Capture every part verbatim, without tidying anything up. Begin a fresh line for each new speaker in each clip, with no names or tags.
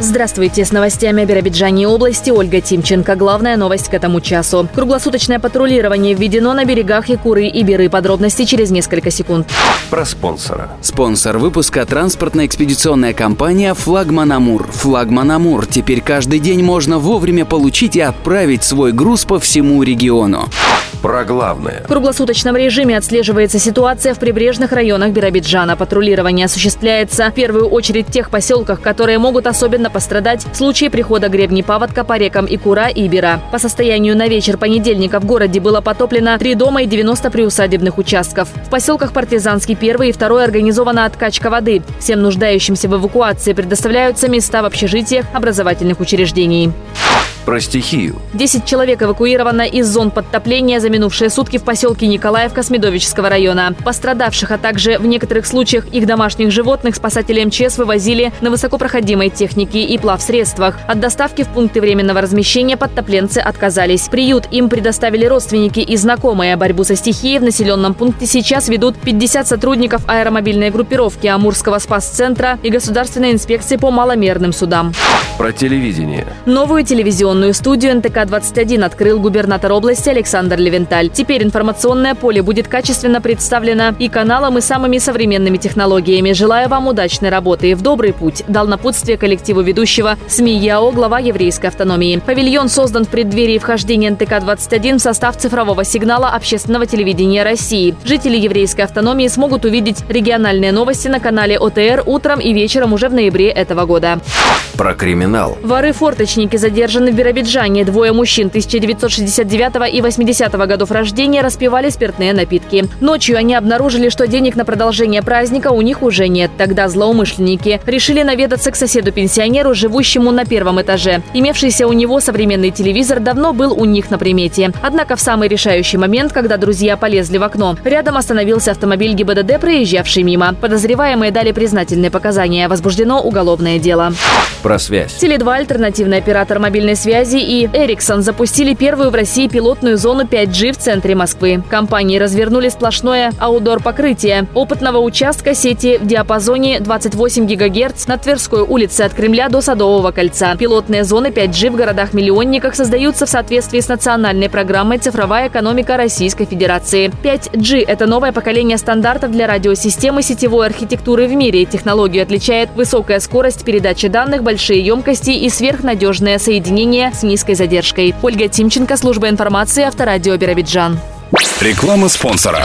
Здравствуйте, с новостями о Биробиджане и области Ольга Тимченко. Главная новость к этому часу. Круглосуточное патрулирование введено на берегах Якуры и Биры. Подробности через несколько секунд.
Про спонсора.
Спонсор выпуска – транспортно-экспедиционная компания «Флагман Амур». «Флагман Амур» теперь каждый день можно вовремя получить и отправить свой груз по всему региону.
Про главное.
В круглосуточном режиме отслеживается ситуация в прибрежных районах Биробиджана. Патрулирование осуществляется в первую очередь в тех поселках, которые могут особенно пострадать в случае прихода гребней паводка по рекам Якура и Бира. По состоянию на вечер понедельника в городе было потоплено три дома и девяносто приусадебных участков. В поселках Партизанский первый и второй организована откачка воды. Всем нуждающимся в эвакуации предоставляются места в общежитиях образовательных учреждений.
Про стихию.
Десять человек эвакуировано из зон подтопления за минувшие сутки в поселке Николаевка Смедовического района. Пострадавших, а также в некоторых случаях их домашних животных спасатели МЧС вывозили на высокопроходимой технике и плавсредствах. От доставки в пункты временного размещения подтопленцы отказались. Приют им предоставили родственники и знакомые. Борьбу со стихией в населенном пункте сейчас ведут пятьдесят сотрудников аэромобильной группировки Амурского спас-центра и Государственной инспекции по маломерным судам.
Про телевидение.
Новую телевизионную студию эн тэ ка двадцать один открыл губернатор области Александр Левенталь. Теперь информационное поле будет качественно представлено и каналом, и самыми современными технологиями. Желаю вам удачной работы и в добрый путь, дал напутствие коллективу ведущего СМИ ЯО глава еврейской автономии. Павильон создан в преддверии вхождения эн тэ ка двадцать один в состав цифрового сигнала общественного телевидения России. Жители еврейской автономии смогут увидеть региональные новости на канале о тэ эр утром и вечером уже в ноябре этого года.
Про криминал.
Воры-форточники задержаны в Биробиджане. Двое мужчин тысяча девятьсот шестьдесят девятого и восьмидесятого годов рождения распивали спиртные напитки. Ночью они обнаружили, что денег на продолжение праздника у них уже нет. Тогда злоумышленники решили наведаться к соседу-пенсионеру, живущему на первом этаже. Имевшийся у него современный телевизор давно был у них на примете. Однако в самый решающий момент, когда друзья полезли в окно, рядом остановился автомобиль гэ бэ дэ дэ, проезжавший мимо. Подозреваемые дали признательные показания. Возбуждено уголовное дело.
Про связь.
теле два, альтернативный оператор мобильной связи, и Ericsson запустили первую в России пилотную зону пять джи в центре Москвы. Компании развернули сплошное аутдор-покрытие опытного участка сети в диапазоне двадцать восемь гигагерц на Тверской улице от Кремля до Садового кольца. Пилотные зоны пять джи в городах-миллионниках создаются в соответствии с национальной программой «Цифровая экономика Российской Федерации». пять джи – это новое поколение стандартов для радиосистемы сетевой архитектуры в мире. Технологию отличает высокая скорость передачи данных, большие емкости и сверхнадежное соединение с низкой задержкой. Ольга Тимченко, служба информации, Авторадио Биробиджан.
Реклама спонсора.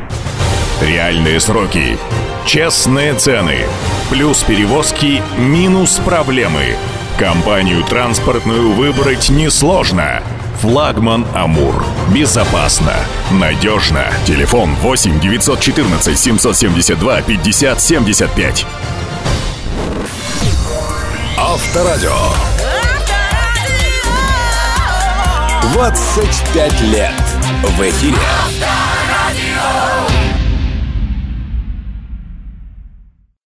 Реальные сроки. Честные цены. Плюс перевозки, минус проблемы. Компанию транспортную выбрать несложно. «Флагман Амур». Безопасно, надежно. Телефон восемь девятьсот четырнадцать семьсот семьдесят два пятьдесят семьдесят пять. Авторадио. двадцать пять лет в эфире. Авторадио.